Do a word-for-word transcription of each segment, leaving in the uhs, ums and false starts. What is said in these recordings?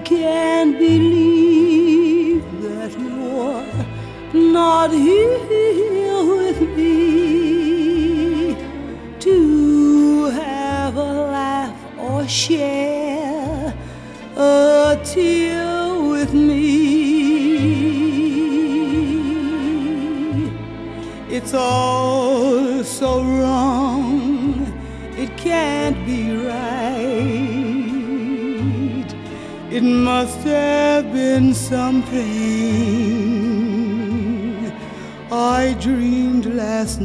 can't believe that you're not here with me to have a laugh or share a tear with me. It's all so wrong, it can't be right. It must have been something I dreamed last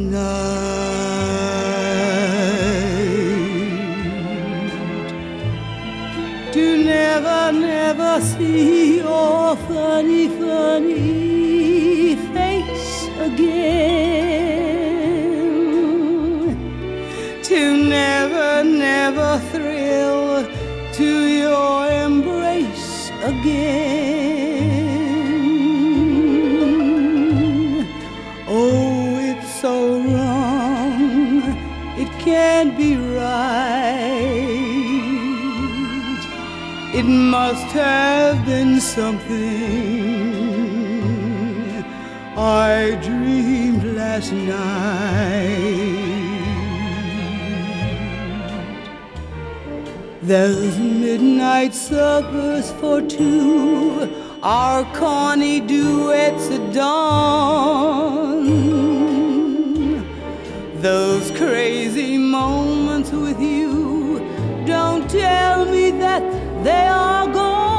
night. To never, never see your funny, funny face again. To never, never thrill to your embrace again. Oh, it's so wrong, it can't be right. It must have been something I dreamed last night. There's midnight suppers for two, our corny duets at dawn. Those crazy moments with you, don't tell me that they are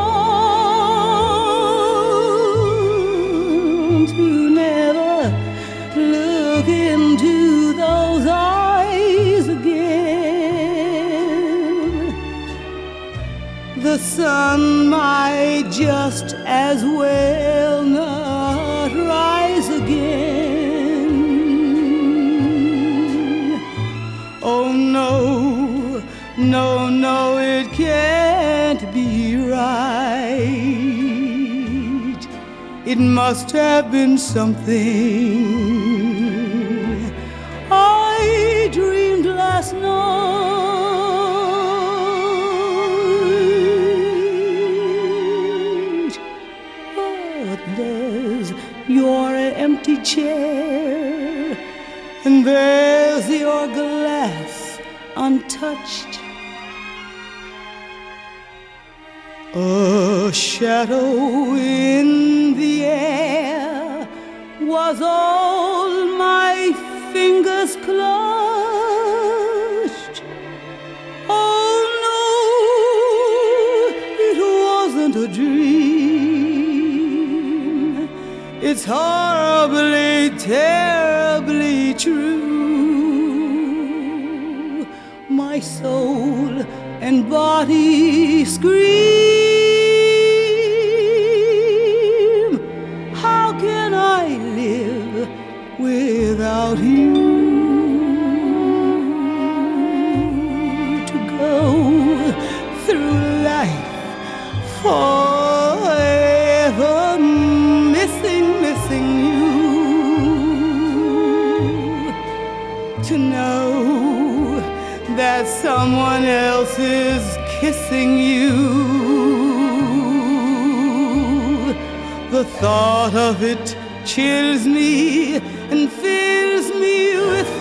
gone. To never look into those eyes again. The sun might just as well not rise again. Oh no, no, no, it can't be right. It must have been something I dreamed last night. But there's your empty chair, and there's your glass untouched. A shadow in the air was all my fingers clutched. Oh no, it wasn't a dream. It's horribly, terribly true. My soul and body scream, how can I live without you? To go through life forever missing, missing you. To know that someone else is kissing you. The thought of it chills me and fills me with